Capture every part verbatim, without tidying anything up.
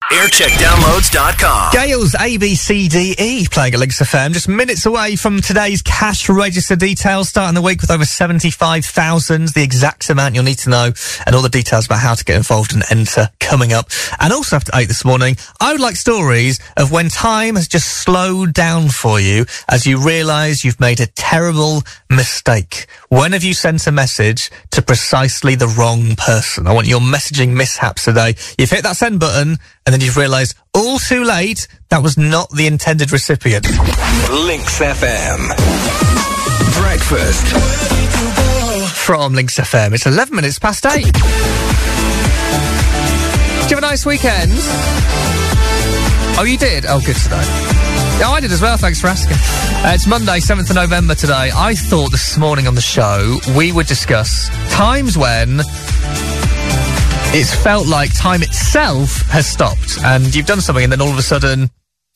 aircheck downloads dot com. Gale's A B C D E playing at Links F M, just minutes away from today's cash register details, starting the week with over seventy-five thousand, the exact amount you'll need to know, and all the details about how to get involved and enter coming up. And also after eight this morning, I would like stories of when time has just slowed down for you as you realise you've made a terrible mistake. When have you sent a message to precisely the wrong person? I want your messaging mishaps today. You've hit that send button, and then you've realised, all too late, that was not the intended recipient. Links F M. Breakfast. From Links F M, it's eleven minutes past eight. Did you have a nice weekend? Oh, you did? Oh, good to know. Yeah, I did as well, thanks for asking. Uh, it's Monday, seventh of November today. I thought this morning on the show we would discuss times when it's felt like time itself has stopped and you've done something and then all of a sudden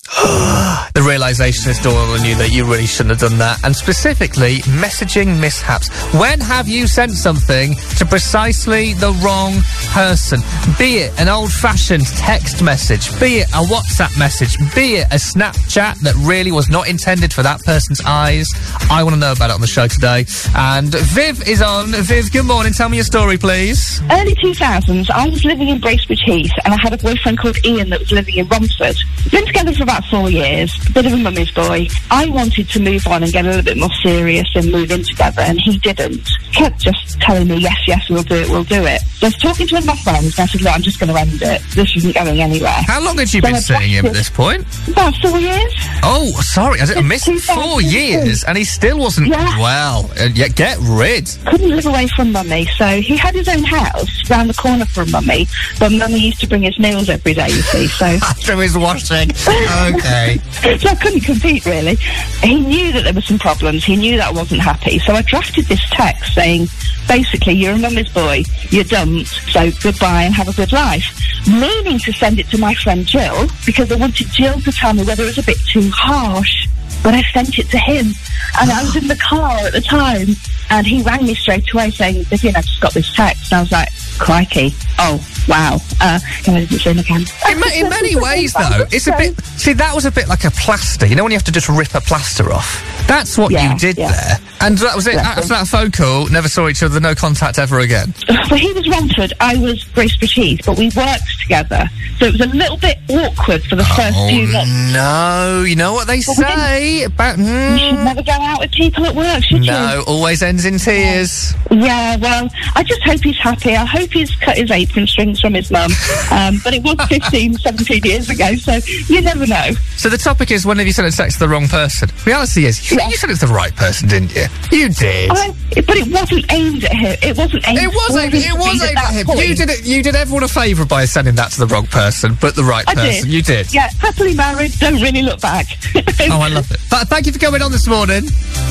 the realisation has dawned on you that you really shouldn't have done that. And specifically, messaging mishaps. When have you sent something to precisely the wrong person? Be it an old-fashioned text message, be it a WhatsApp message, be it a Snapchat that really was not intended for that person's eyes. I want to know about it on the show today. And Viv is on. Viv, good morning. Tell me your story, please. Early two thousands, I was living in Bracebridge Heath and I had a boyfriend called Ian that was living in Romford. Been together for about four years, a bit of a mummy's boy. I wanted to move on and get a little bit more serious and move in together, and he didn't. Kept just telling me, yes, yes, we'll do it, we'll do it. So I was talking to one of my friends, and I said, look, I'm just going to end it. This isn't going anywhere. How long had you so been I seeing him at this point? About four years. Oh, sorry, I missed four years, and he still wasn't... Yeah. Well, uh, yeah, get rid. Couldn't live away from mummy, so he had his own house round the corner from mummy, but mummy used to bring his meals every day, you see, so... After his washing. Okay. So I couldn't compete, really. He knew that there were some problems. He knew that I wasn't happy. So I drafted this text saying, basically, you're a mummy's boy, you're dumped, so goodbye and have a good life. Meaning to send it to my friend Jill, because I wanted Jill to tell me whether it was a bit too harsh. But I sent it to him, and I was in the car at the time, and he rang me straight away saying, Vivian, I've just got this text. And I was like, crikey. Oh, wow. Uh, and I didn't see him again. In, ma in many ways, though, it's a bit... See, that was a bit like a plaster. You know when you have to just rip a plaster off? That's what yeah, you did yeah. there. And that was it. Exactly. After that phone call, never saw each other, no contact ever again. Well, he was Romford, I was Bracebridge Heath, but we worked together. So it was a little bit awkward for the oh, first few months. No, you know what they well, say about... Mm, you should never go out with people at work, should no, you? No, always ends in tears. Yeah, well, I just hope he's happy. I hope he's cut his apron strings from his mum. Um, but it was fifteen, seventeen years ago, so you never know. So the topic is, when have you sent a text to the wrong person? Reality is, you, yeah. you sent it to the right person, didn't you? You did. I, but it wasn't aimed at him. It wasn't aimed, it was aimed, it was aimed at, at him. Point. You did it. You did everyone a favour by sending that to the wrong person, but the right I person. Did. You did. Yeah, happily married, don't really look back. Oh, I love it. Th thank you for coming on this morning.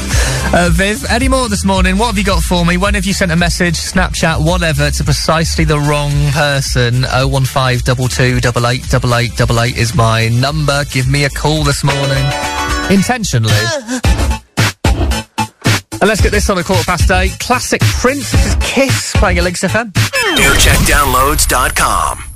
Uh, Viv, any more this morning? What have you got for me? When have you sent a message, Snapchat, whatever, to precisely the wrong person? oh one five two two, eight eight eight eight eight eight is my number. Give me a call this morning. Intentionally. And let's get this on a quarter past eight. Classic Prince. This is Kiss playing at Links F M. aircheck downloads dot com.